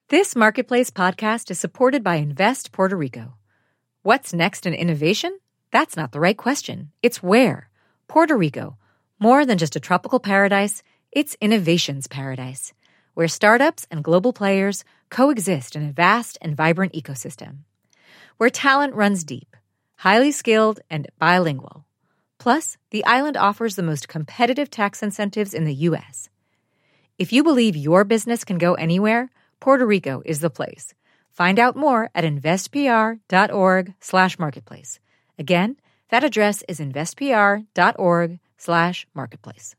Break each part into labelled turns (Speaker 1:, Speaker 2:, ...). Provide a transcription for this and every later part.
Speaker 1: This Marketplace podcast is supported by Invest Puerto Rico. What's next in innovation? That's not the right question. It's where. Puerto Rico. More than just a tropical paradise, it's innovation's paradise, where startups and global players coexist in a vast and vibrant ecosystem. Where talent runs deep, highly skilled, and bilingual. Plus, the island offers the most competitive tax incentives in the U.S. If you believe your business can go anywhere, Puerto Rico is the place. Find out more at investpr.org/marketplace. Again, that address is investpr.org/marketplace.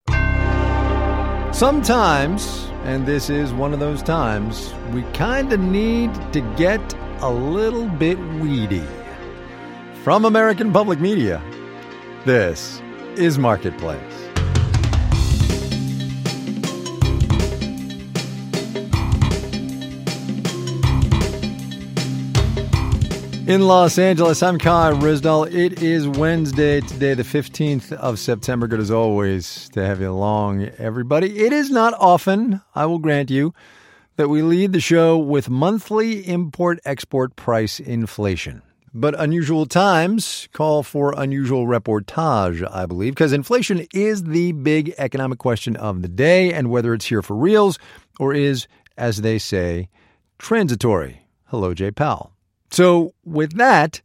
Speaker 2: Sometimes, and this is one of those times, we kind of need to get a little bit weedy. From American Public Media, this is Marketplace. In Los Angeles, I'm Kai Ryssdal. It is Wednesday today, the 15th of September. Good as always to have you along, everybody. It is not often, I will grant you, that we lead the show with monthly import-export price inflation. But unusual times call for unusual reportage, I believe, because inflation is the big economic question of the day, and whether it's here for reals or is, as they say, transitory. Hello, Jay Powell. So with that,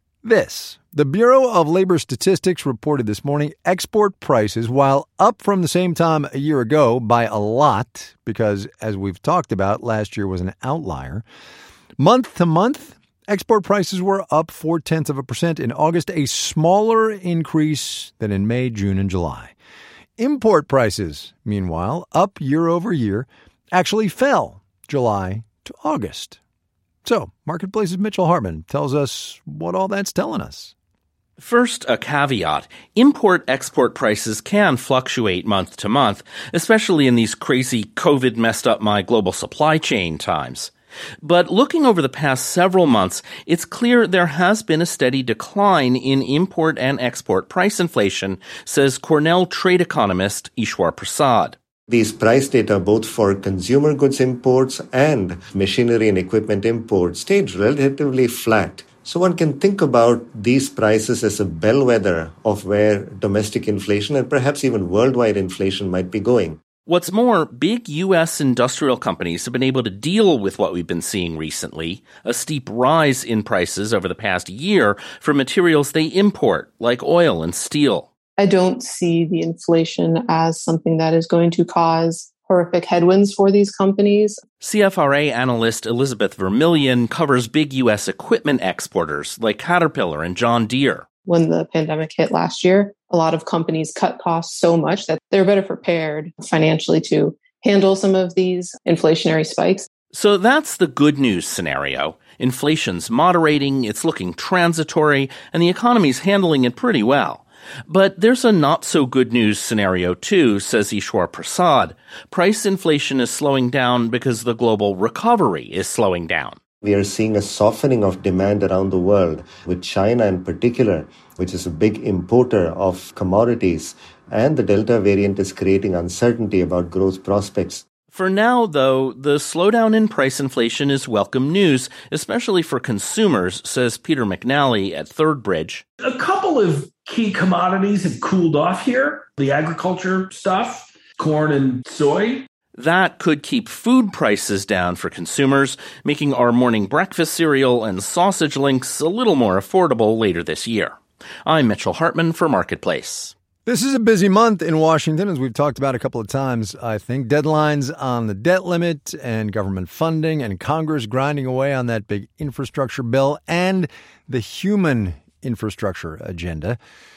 Speaker 2: the Bureau of Labor Statistics reported this morning export prices, while up from the same time a year ago by a lot, because as we've talked about, last year was an outlier, month to month, export prices were up 0.4% in August, a smaller increase than in May, June, and July. Import prices, meanwhile, up year over year, actually fell July to August. So, Marketplace's Mitchell Hartman tells us what all that's telling us.
Speaker 3: First, a caveat. Import-export prices can fluctuate month to month, especially in these crazy COVID-messed-up-my-global supply chain times. But looking over the past several months, it's clear there has been a steady decline in import and export price inflation, says Cornell trade economist Ishwar Prasad.
Speaker 4: These price data, both for consumer goods imports and machinery and equipment imports, stayed relatively flat. So one can think about these prices as a bellwether of where domestic inflation and perhaps even worldwide inflation might be going.
Speaker 3: What's more, big U.S. industrial companies have been able to deal with what we've been seeing recently, a steep rise in prices over the past year for materials they import, like oil and steel.
Speaker 5: I don't see the inflation as something that is going to cause horrific headwinds for these companies.
Speaker 3: CFRA analyst Elizabeth Vermillion covers big U.S. equipment exporters like Caterpillar and John Deere.
Speaker 5: When the pandemic hit last year, a lot of companies cut costs so much that they're better prepared financially to handle some of these inflationary spikes.
Speaker 3: So that's the good news scenario. Inflation's moderating, it's looking transitory, and the economy's handling it pretty well. But there's a not-so-good news scenario, too, says Ishwar Prasad. Price inflation is slowing down because the global recovery is slowing down.
Speaker 4: We are seeing a softening of demand around the world, with China in particular, which is a big importer of commodities, and the Delta variant is creating uncertainty about growth prospects.
Speaker 3: For now, though, the slowdown in price inflation is welcome news, especially for consumers, says Peter McNally at Third Bridge.
Speaker 6: A couple of key commodities have cooled off here. The agriculture stuff, corn and soy.
Speaker 3: That could keep food prices down for consumers, making our morning breakfast cereal and sausage links a little more affordable later this year. I'm Mitchell Hartman for Marketplace.
Speaker 2: This is a busy month in Washington, as we've talked about a couple of times, I think. Deadlines on the debt limit and government funding, and Congress grinding away on that big infrastructure bill and the human infrastructure agenda.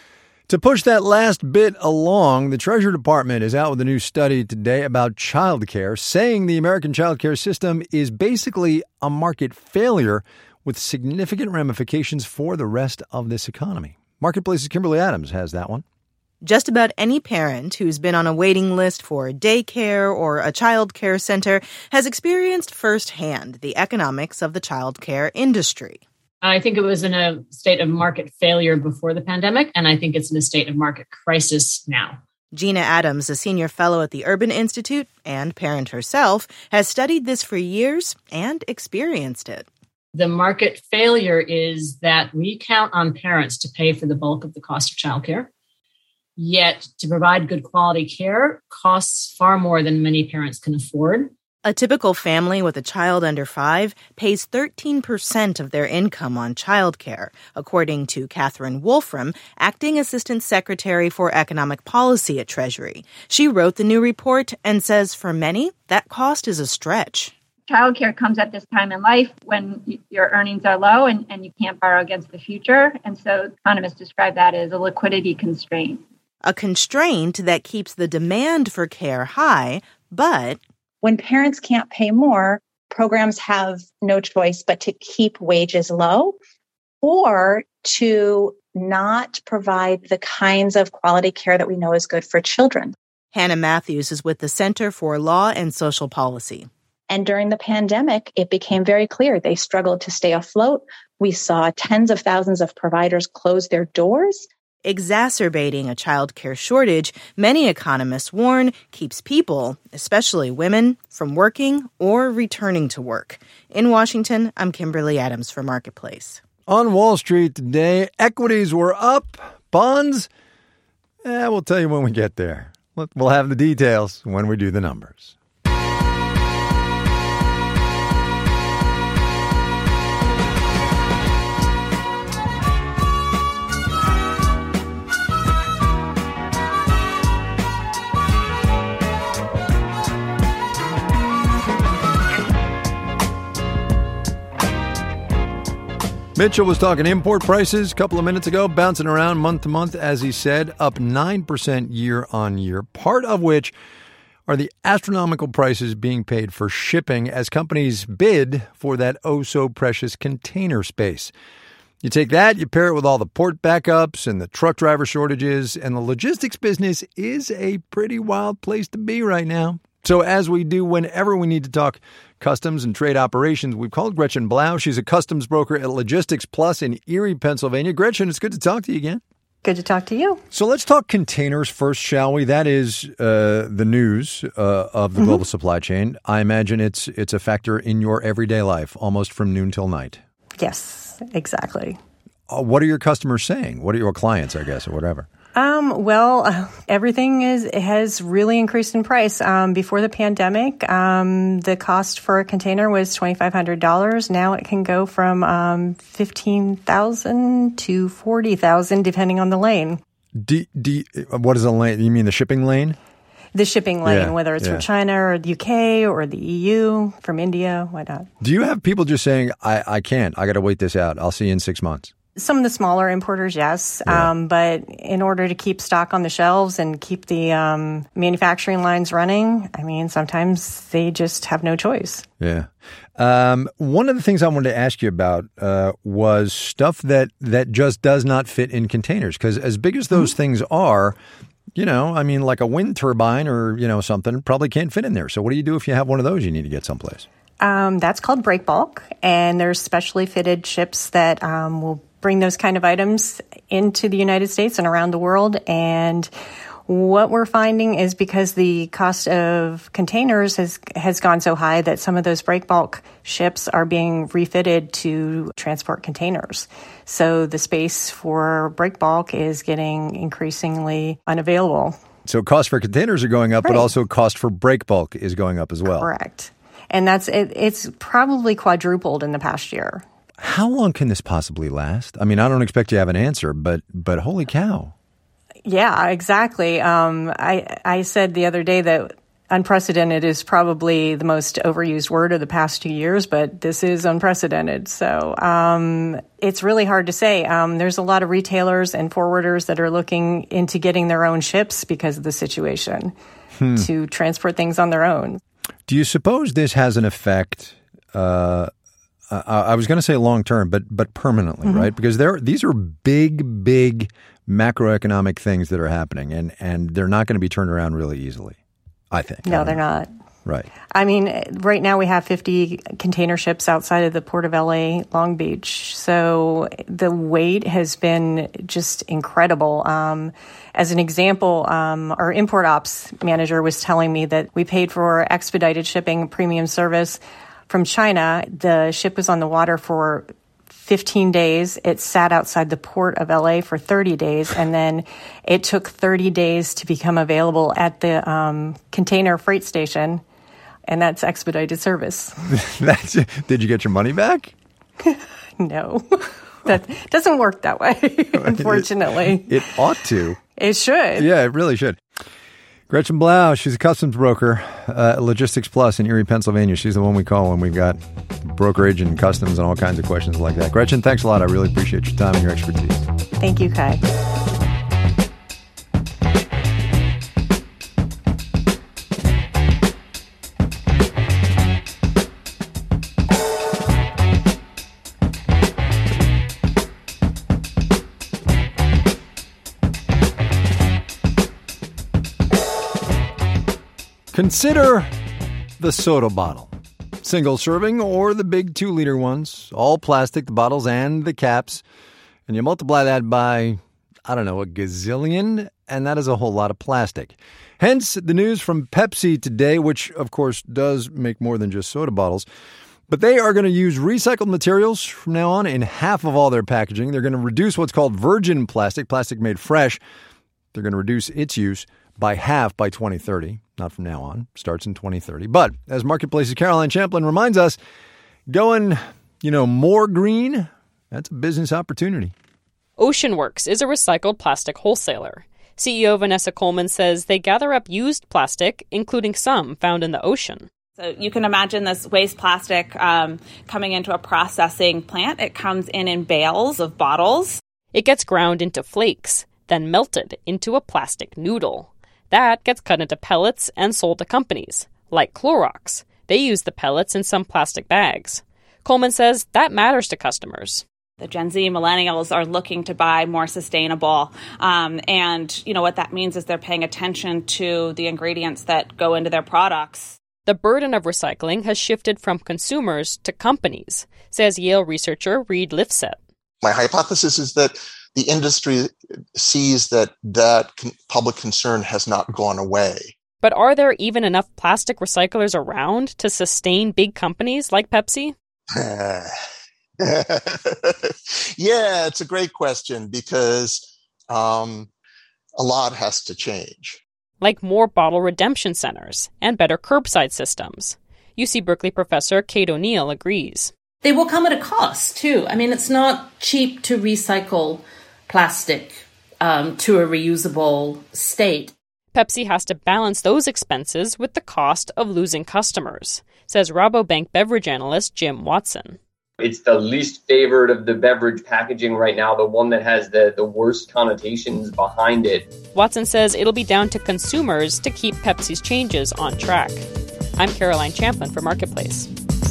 Speaker 2: To push that last bit along, the Treasury Department is out with a new study today about childcare, saying the American childcare system is basically a market failure with significant ramifications for the rest of this economy. Marketplace's Kimberly Adams has that one.
Speaker 7: Just about any parent who's been on a waiting list for daycare or a child care center has experienced firsthand the economics of the child care industry.
Speaker 8: I think it was in a state of market failure before the pandemic, and I think it's in a state of market crisis now.
Speaker 7: Gina Adams, a senior fellow at the Urban Institute and parent herself, has studied this for years and experienced it.
Speaker 8: The market failure is that we count on parents to pay for the bulk of the cost of childcare. Yet to provide good quality care costs far more than many parents can afford.
Speaker 7: A typical family with a child under 5 pays 13% of their income on childcare, according to Catherine Wolfram, Acting Assistant Secretary for Economic Policy at Treasury. She wrote the new report and says for many, that cost is a stretch.
Speaker 9: Childcare comes at this time in life when your earnings are low and you can't borrow against the future. And so economists describe that as a liquidity constraint.
Speaker 7: A constraint that keeps the demand for care high, but
Speaker 10: when parents can't pay more, programs have no choice but to keep wages low or to not provide the kinds of quality care that we know is good for children.
Speaker 7: Hannah Matthews is with the Center for Law and Social Policy.
Speaker 10: And during the pandemic, it became very clear they struggled to stay afloat. We saw tens of thousands of providers close their doors.
Speaker 7: Exacerbating a child care shortage, many economists warn, keeps people, especially women, from working or returning to work. In Washington, I'm Kimberly Adams for Marketplace.
Speaker 2: On Wall Street today, equities were up. Bonds? We'll tell you when we get there. We'll have the details when we do the numbers. Mitchell was talking import prices a couple of minutes ago, bouncing around month to month, as he said, up 9% year on year, part of which are the astronomical prices being paid for shipping as companies bid for that oh-so-precious container space. You take that, you pair it with all the port backups and the truck driver shortages, and the logistics business is a pretty wild place to be right now. So as we do whenever we need to talk customs and trade operations, we've called Gretchen Blau. She's a customs broker at Logistics Plus in Erie, Pennsylvania. Gretchen, it's good to talk to you again.
Speaker 11: Good to talk to you.
Speaker 2: So let's talk containers first, shall we? That is the news of the global supply chain. I imagine it's a factor in your everyday life, almost from noon till night.
Speaker 11: Yes, exactly.
Speaker 2: What are your customers saying? What are your clients, I guess, or whatever?
Speaker 11: Everything has really increased in price. Before the pandemic, the cost for a container was $2,500. Now it can go from $15,000 to $40,000, depending on the lane.
Speaker 2: What is a lane? You mean the shipping lane?
Speaker 11: The shipping lane, whether it's from China or the UK or the EU, from India, whatnot.
Speaker 2: Do you have people just saying, I can't, I got to wait this out, I'll see you in 6 months?
Speaker 11: Some of the smaller importers, yes. But in order to keep stock on the shelves and keep the manufacturing lines running, I mean, sometimes they just have no choice.
Speaker 2: Yeah. One of the things I wanted to ask you about was stuff that just does not fit in containers. Because as big as those things are, I mean, like a wind turbine or, something probably can't fit in there. So what do you do if you have one of those you need to get someplace?
Speaker 11: That's called break bulk. And there's specially fitted ships that will bring those kind of items into the United States and around the world. And what we're finding is because the cost of containers has gone so high that some of those break bulk ships are being refitted to transport containers. So the space for break bulk is getting increasingly unavailable.
Speaker 2: So cost for containers are going up, but also cost for break bulk is going up as well.
Speaker 11: Correct. And it's probably quadrupled in the past year.
Speaker 2: How long can this possibly last? I mean, I don't expect you to have an answer, but holy cow.
Speaker 11: Yeah, exactly. I said the other day that unprecedented is probably the most overused word of the past 2 years, but this is unprecedented. So it's really hard to say. There's a lot of retailers and forwarders that are looking into getting their own ships because of the situation to transport things on their own.
Speaker 2: Do you suppose this has an effect? I was going to say long term, but permanently, right? Because these are big macroeconomic things that are happening, and they're not going to be turned around really easily, I think.
Speaker 11: No, they're not.
Speaker 2: Right.
Speaker 11: I mean, right now we have 50 container ships outside of the Port of LA, Long Beach. So the wait has been just incredible. As an example, our import ops manager was telling me that we paid for expedited shipping premium service from China. The ship was on the water for 15 days. It sat outside the Port of LA for 30 days, and then it took 30 days to become available at the container freight station, and that's expedited service.
Speaker 2: Did you get your money back?
Speaker 11: No. That doesn't work that way, unfortunately.
Speaker 2: It ought to.
Speaker 11: It should.
Speaker 2: Yeah, it really should. Gretchen Blau, she's a customs broker at Logistics Plus in Erie, Pennsylvania. She's the one we call when we've got brokerage and customs and all kinds of questions like that. Gretchen, thanks a lot. I really appreciate your time and your expertise.
Speaker 11: Thank you, Kai.
Speaker 2: Consider the soda bottle. Single serving or the big 2-liter ones, all plastic, the bottles and the caps. And you multiply that by, a gazillion, and that is a whole lot of plastic. Hence, the news from Pepsi today, which, of course, does make more than just soda bottles. But they are going to use recycled materials from now on in half of all their packaging. They're going to reduce what's called virgin plastic made fresh. They're going to reduce its use by half by 2030. Not from now on. Starts in 2030. But as Marketplace's Caroline Champlin reminds us, going, more green, that's a business opportunity.
Speaker 12: OceanWorks is a recycled plastic wholesaler. CEO Vanessa Coleman says they gather up used plastic, including some found in the ocean.
Speaker 13: So you can imagine this waste plastic coming into a processing plant. It comes in bales of bottles.
Speaker 12: It gets ground into flakes, then melted into a plastic noodle. That gets cut into pellets and sold to companies, like Clorox. They use the pellets in some plastic bags. Coleman says that matters to customers.
Speaker 13: The Gen Z millennials are looking to buy more sustainable. And what that means is they're paying attention to the ingredients that go into their products.
Speaker 12: The burden of recycling has shifted from consumers to companies, says Yale researcher Reed Lifset.
Speaker 14: My hypothesis is that the industry sees that public concern has not gone away.
Speaker 12: But are there even enough plastic recyclers around to sustain big companies like Pepsi?
Speaker 14: Yeah, it's a great question because a lot has to change.
Speaker 12: Like more bottle redemption centers and better curbside systems. UC Berkeley professor Kate O'Neill agrees.
Speaker 15: They will come at a cost, too. I mean, it's not cheap to recycle plastic to a reusable state.
Speaker 12: Pepsi has to balance those expenses with the cost of losing customers, says Rabobank beverage analyst Jim Watson.
Speaker 16: It's the least favored of the beverage packaging right now, the one that has the worst connotations behind it.
Speaker 12: Watson says it'll be down to consumers to keep Pepsi's changes on track. I'm Caroline Champlin for Marketplace.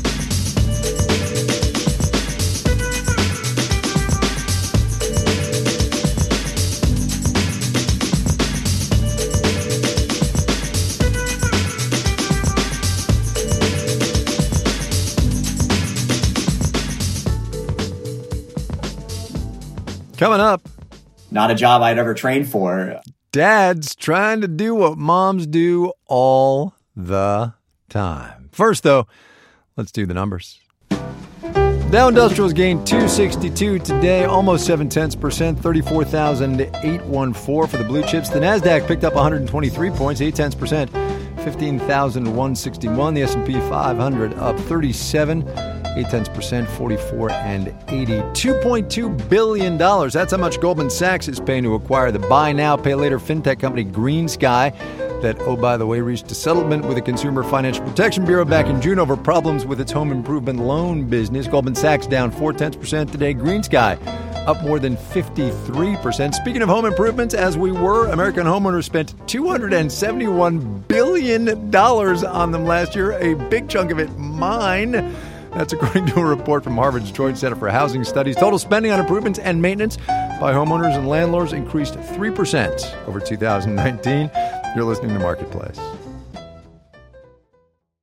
Speaker 2: Coming up.
Speaker 17: Not a job I'd ever trained for.
Speaker 2: Dads trying to do what moms do all the time. First, though, let's do the numbers. Dow Industrials gained 262 today, almost 0.7%, 34,814 for the blue chips. The Nasdaq picked up 123 points, 0.8%, 15,161. The S&P 500 up 37, 0.8%, 44 and 80. $2.2 billion. That's how much Goldman Sachs is paying to acquire the buy now, pay later fintech company GreenSky. That, oh, by the way, reached a settlement with the Consumer Financial Protection Bureau back in June over problems with its home improvement loan business. Goldman Sachs down 0.4% today. GreenSky up more than 53%. Speaking of home improvements, as we were, American homeowners spent $271 billion on them last year. A big chunk of it mine. That's according to a report from Harvard's Joint Center for Housing Studies. Total spending on improvements and maintenance by homeowners and landlords increased 3% over 2019. You're listening to Marketplace.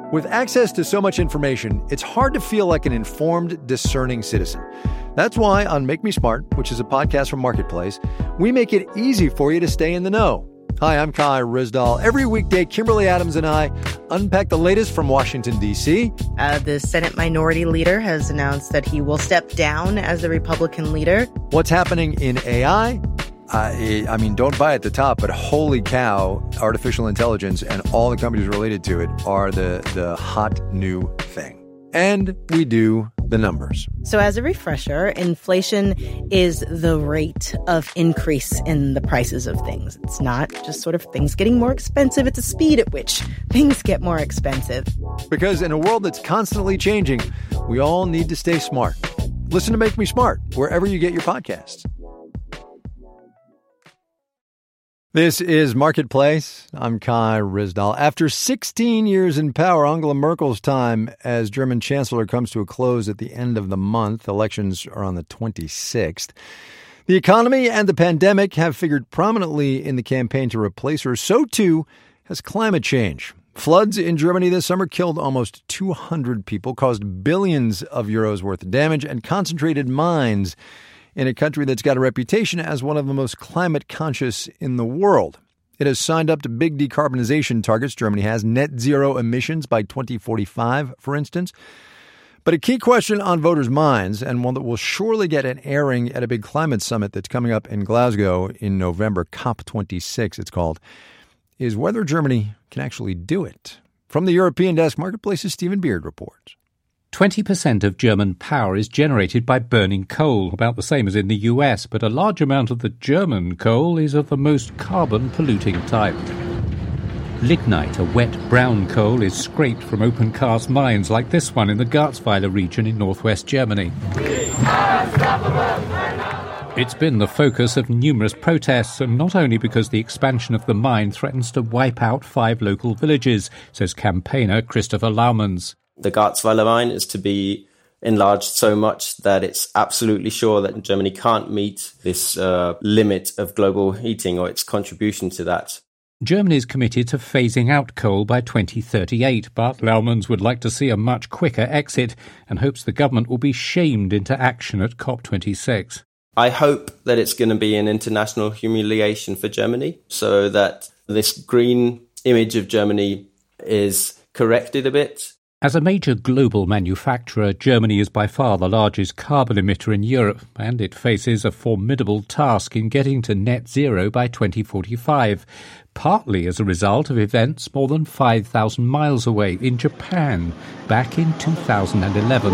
Speaker 2: With access to so much information, it's hard to feel like an informed, discerning citizen. That's why on Make Me Smart, which is a podcast from Marketplace, we make it easy for you to stay in the know. Hi, I'm Kai Ryssdal. Every weekday, Kimberly Adams and I unpack the latest from Washington, D.C.
Speaker 7: The Senate Minority Leader has announced that he will step down as the Republican leader.
Speaker 2: What's happening in AI? I mean, don't buy at the top, but holy cow, artificial intelligence and all the companies related to it are the hot new thing. And we do the numbers.
Speaker 7: So as a refresher, inflation is the rate of increase in the prices of things. It's not just sort of things getting more expensive. It's a speed at which things get more expensive.
Speaker 2: Because in a world that's constantly changing, we all need to stay smart. Listen to Make Me Smart wherever you get your podcasts. This is Marketplace. I'm Kai Ryssdal. After 16 years in power, Angela Merkel's time as German Chancellor comes to a close at the end of the month. Elections are on the 26th. The economy and the pandemic have figured prominently in the campaign to replace her. So too has climate change. Floods in Germany this summer killed almost 200 people, caused billions of euros worth of damage, and concentrated mines in a country that's got a reputation as one of the most climate conscious in the world. It has signed up to big decarbonization targets. Germany has net zero emissions by 2045, for instance. But a key question on voters' minds, and one that will surely get an airing at a big climate summit that's coming up in Glasgow in November, COP26 it's called, is whether Germany can actually do it. From the European Desk, Marketplace's Stephen Beard reports.
Speaker 18: 20% of German power is generated by burning coal, about the same as in the US, but a large amount of the German coal is of the most carbon-polluting type. Lignite, a wet brown coal, is scraped from open-cast mines like this one in the Garzweiler region in northwest Germany. It's been the focus of numerous protests, and not only because the expansion of the mine threatens to wipe out 5 local villages, says campaigner Christopher Laumans.
Speaker 19: The Garzweiler mine is to be enlarged so much that it's absolutely sure that Germany can't meet this limit of global heating or its contribution to that.
Speaker 18: Germany is committed to phasing out coal by 2038, but Laumans would like to see a much quicker exit and hopes the government will be shamed into action at COP26.
Speaker 19: I hope that it's going to be an international humiliation for Germany so that this green image of Germany is corrected a bit.
Speaker 18: As a major global manufacturer, Germany is by far the largest carbon emitter in Europe, and it faces a formidable task in getting to net zero by 2045, partly as a result of events more than 5,000 miles away in Japan back in 2011.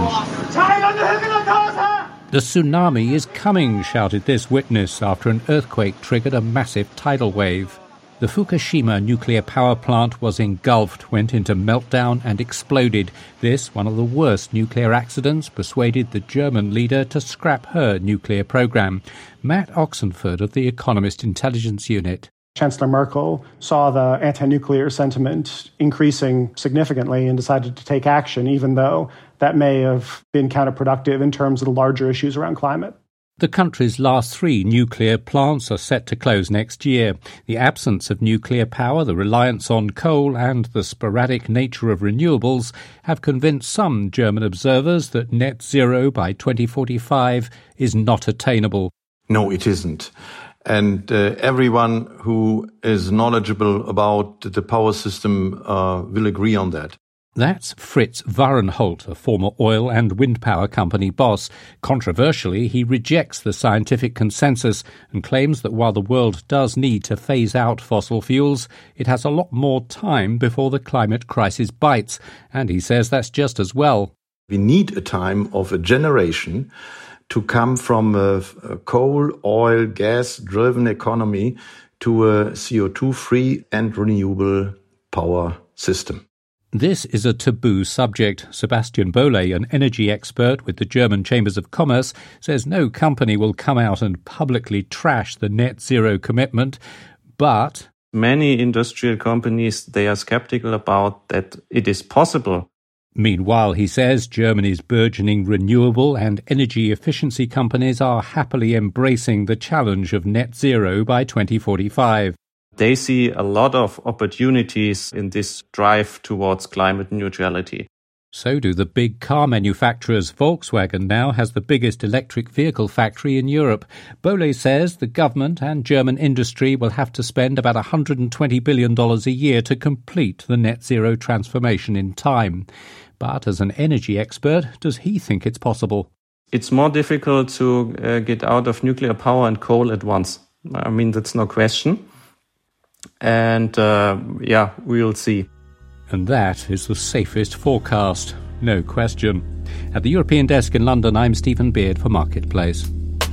Speaker 18: The tsunami is coming, shouted this witness after an earthquake triggered a massive tidal wave. The Fukushima nuclear power plant was engulfed, went into meltdown and exploded. This, one of the worst nuclear accidents, persuaded the German leader to scrap her nuclear program. Matt Oxenford of the Economist Intelligence Unit.
Speaker 20: Chancellor Merkel saw the anti-nuclear sentiment increasing significantly and decided to take action, even though that may have been counterproductive in terms of the larger issues around climate.
Speaker 18: The country's last 3 nuclear plants are set to close next year. The absence of nuclear power, the reliance on coal and the sporadic nature of renewables have convinced some German observers that net zero by 2045 is not attainable.
Speaker 21: No, it isn't. And everyone who is knowledgeable about the power system will agree on that.
Speaker 18: That's Fritz Varenholt, a former oil and wind power company boss. Controversially, he rejects the scientific consensus and claims that while the world does need to phase out fossil fuels, it has a lot more time before the climate crisis bites. And he says that's just as well.
Speaker 21: We need a time of a generation to come from a coal, oil, gas-driven economy to a CO2-free and renewable power system.
Speaker 18: This is a taboo subject. Sebastian Bohle, an energy expert with the German Chambers of Commerce, says no company will come out and publicly trash the net zero commitment, but
Speaker 22: many industrial companies, they are skeptical about that it is possible.
Speaker 18: Meanwhile, he says, Germany's burgeoning renewable and energy efficiency companies are happily embracing the challenge of net zero by 2045.
Speaker 22: They see a lot of opportunities in this drive towards climate neutrality.
Speaker 18: So do the big car manufacturers. Volkswagen now has the biggest electric vehicle factory in Europe. Bohle says the government and German industry will have to spend about $120 billion a year to complete the net zero transformation in time. But as an energy expert, does he think it's possible?
Speaker 22: It's more difficult to get out of nuclear power and coal at once. I mean, that's no question. And we'll see.
Speaker 18: And that is the safest forecast, no question. At the European Desk in London, I'm Stephen Beard for Marketplace.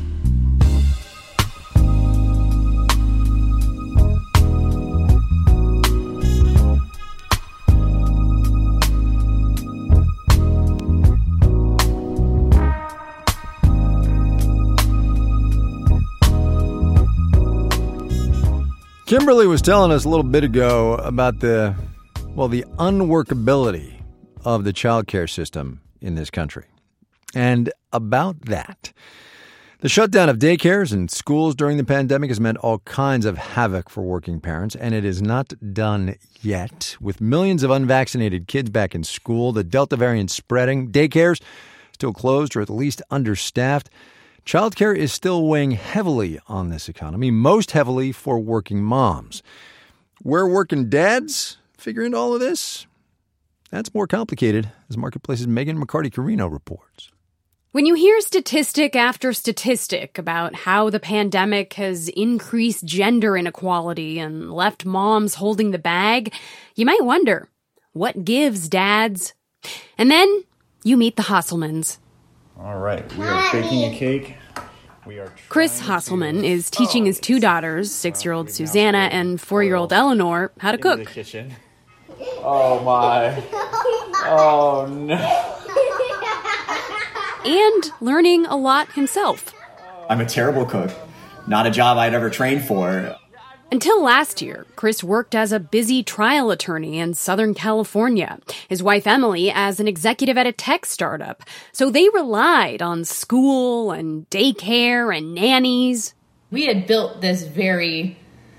Speaker 2: Kimberly was telling us a little bit ago about the unworkability of the childcare system in this country. And about that, the shutdown of daycares and schools during the pandemic has meant all kinds of havoc for working parents, and it is not done yet. With millions of unvaccinated kids back in school, the Delta variant spreading, daycares still closed or at least understaffed, childcare is still weighing heavily on this economy, most heavily for working moms. Where working dads figure into all of this? That's more complicated, as Marketplace's Megan McCarty-Carino reports.
Speaker 1: When you hear statistic after statistic about how the pandemic has increased gender inequality and left moms holding the bag, you might wonder, what gives dads? And then you meet the Hasselmans.
Speaker 5: All right, we are baking a cake.
Speaker 1: Chris Hasselman is teaching his two daughters, 6-year-old Susanna and 4-year-old Eleanor, how to cook.
Speaker 5: The kitchen. Oh my. Oh no.
Speaker 1: And learning a lot himself.
Speaker 17: I'm a terrible cook. Not a job I'd ever trained for.
Speaker 1: Until last year, Chris worked as a busy trial attorney in Southern California, his wife Emily as an executive at a tech startup. So they relied on school and daycare and nannies.
Speaker 23: We had built this very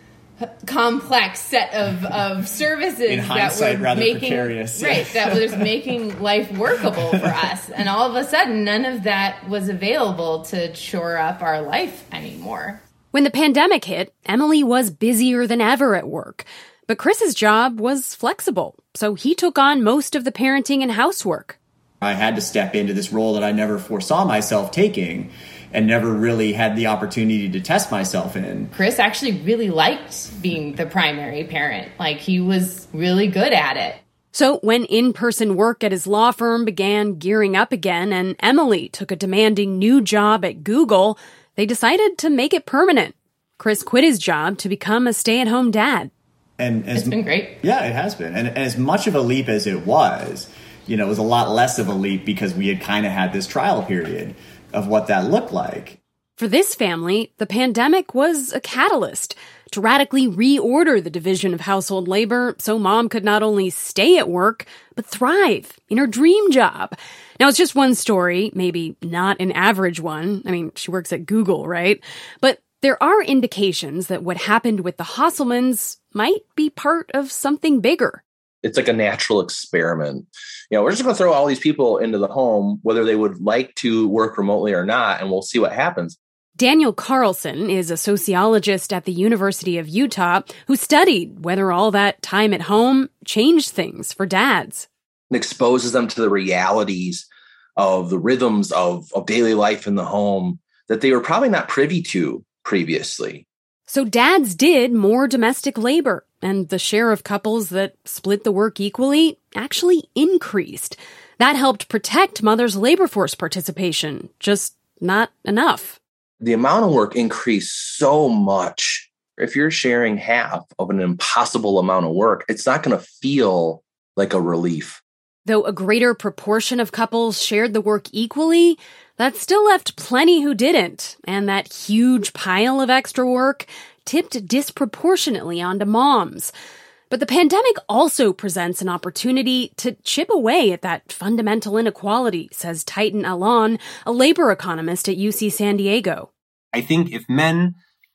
Speaker 23: complex set of services
Speaker 17: in hindsight,
Speaker 23: that were
Speaker 17: rather
Speaker 23: making,
Speaker 17: precarious.
Speaker 23: Right, that was making life workable for us. And all of a sudden, none of that was available to shore up our life anymore.
Speaker 1: When the pandemic hit, Emily was busier than ever at work. But Chris's job was flexible, so he took on most of the parenting and housework.
Speaker 17: I had to step into this role that I never foresaw myself taking and never really had the opportunity to test myself in.
Speaker 23: Chris actually really liked being the primary parent. Like, he was really good at it.
Speaker 1: So when in-person work at his law firm began gearing up again and Emily took a demanding new job at Google, they decided to make it permanent. Chris quit his job to become a stay-at-home dad.
Speaker 17: And
Speaker 23: it's been great.
Speaker 17: Yeah, it has been. And as much of a leap as it was, it was a lot less of a leap because we had kind of had this trial period of what that looked like.
Speaker 1: For this family, the pandemic was a catalyst to radically reorder the division of household labor so mom could not only stay at work, but thrive in her dream job. Now, it's just one story, maybe not an average one. I mean, she works at Google, right? But there are indications that what happened with the Hasselmans might be part of something bigger.
Speaker 24: It's like a natural experiment. We're just going to throw all these people into the home, whether they would like to work remotely or not, and we'll see what happens.
Speaker 1: Daniel Carlson is a sociologist at the University of Utah who studied whether all that time at home changed things for dads.
Speaker 24: It exposes them to the realities of the rhythms of daily life in the home that they were probably not privy to previously.
Speaker 1: So dads did more domestic labor, and the share of couples that split the work equally actually increased. That helped protect mothers' labor force participation, just not enough.
Speaker 24: The amount of work increased so much. If you're sharing half of an impossible amount of work, it's not going to feel like a relief.
Speaker 1: Though a greater proportion of couples shared the work equally, that still left plenty who didn't, and that huge pile of extra work tipped disproportionately onto moms. But the pandemic also presents an opportunity to chip away at that fundamental inequality, says Titan Alon, a labor economist at UC San Diego.
Speaker 25: I think if men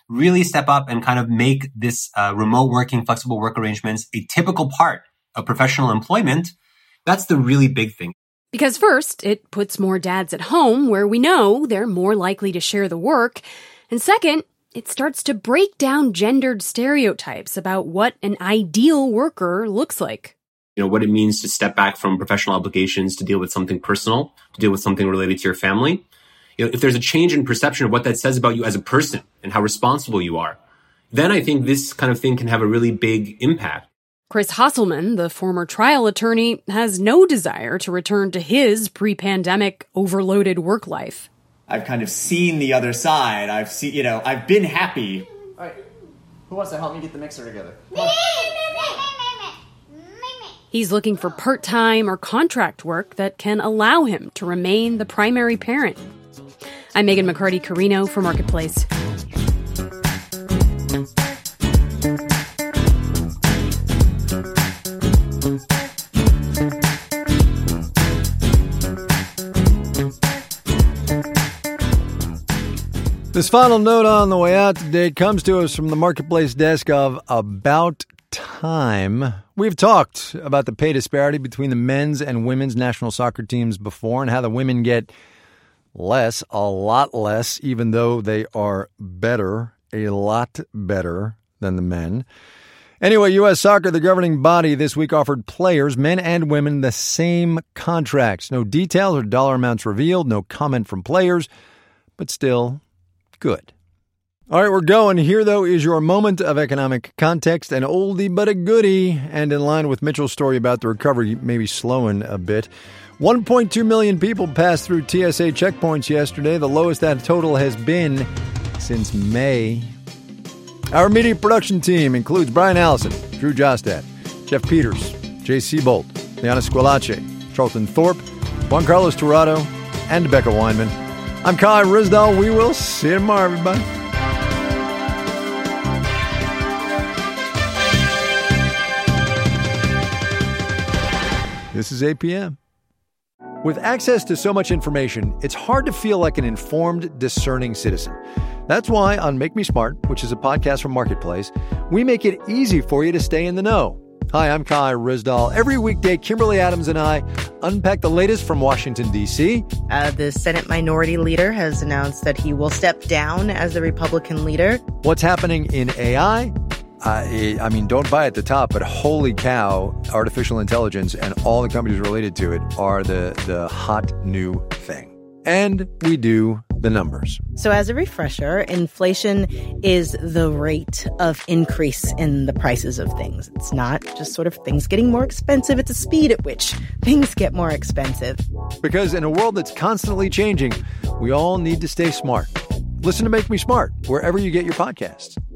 Speaker 3: really step up and kind of make this remote working, flexible work arrangements a typical part of professional employment, that's the really big thing.
Speaker 1: Because first, it puts more dads at home where we know they're more likely to share the work. And second, it starts to break down gendered stereotypes about what an ideal worker looks like.
Speaker 3: You know, what it means to step back from professional obligations to deal with something personal, to deal with something related to your family. You know, if there's a change in perception of what that says about you as a person and how responsible you are, then I think this kind of thing can have a really big impact.
Speaker 1: Chris Hasselman, the former trial attorney, has no desire to return to his pre-pandemic overloaded work life.
Speaker 17: I've kind of seen the other side. I've been happy.
Speaker 4: All right, who wants to help me get the mixer together?
Speaker 1: He's looking for part-time or contract work that can allow him to remain the primary parent. I'm Megan McCarty-Carino for Marketplace.
Speaker 2: This final note on the way out today comes to us from the Marketplace desk of About Time. We've talked about the pay disparity between the men's and women's national soccer teams before and how the women get less, a lot less, even though they are better, a lot better than the men. Anyway, U.S. Soccer, the governing body, this week offered players, men and women, the same contracts. No details or dollar amounts revealed, no comment from players, but still good. All right, we're going. Here, though, is your moment of economic context, an oldie but a goodie, and in line with Mitchell's story about the recovery maybe slowing a bit. 1.2 million people passed through TSA checkpoints yesterday, the lowest that total has been since May. Our media production team includes Brian Allison, Drew Jostad, Jeff Peters, Jay Seabolt, Liana Squillace, Charlton Thorpe, Juan Carlos Torrado, and Becca Weinman. I'm Kai Ryssdal. We will see you tomorrow, everybody. This is APM. With access to so much information, it's hard to feel like an informed, discerning citizen. That's why on Make Me Smart, which is a podcast from Marketplace, we make it easy for you to stay in the know. Hi, I'm Kai Ryssdal. Every weekday, Kimberly Adams and I unpack the latest from Washington, D.C.
Speaker 7: The Senate Minority Leader has announced that he will step down as the Republican leader.
Speaker 2: What's happening in AI? I mean, don't buy at the top, but holy cow, artificial intelligence and all the companies related to it are the hot new thing. And we do the numbers.
Speaker 7: So as a refresher, inflation is the rate of increase in the prices of things. It's not just sort of things getting more expensive. It's a speed at which things get more expensive.
Speaker 2: Because in a world that's constantly changing, we all need to stay smart. Listen to Make Me Smart wherever you get your podcasts.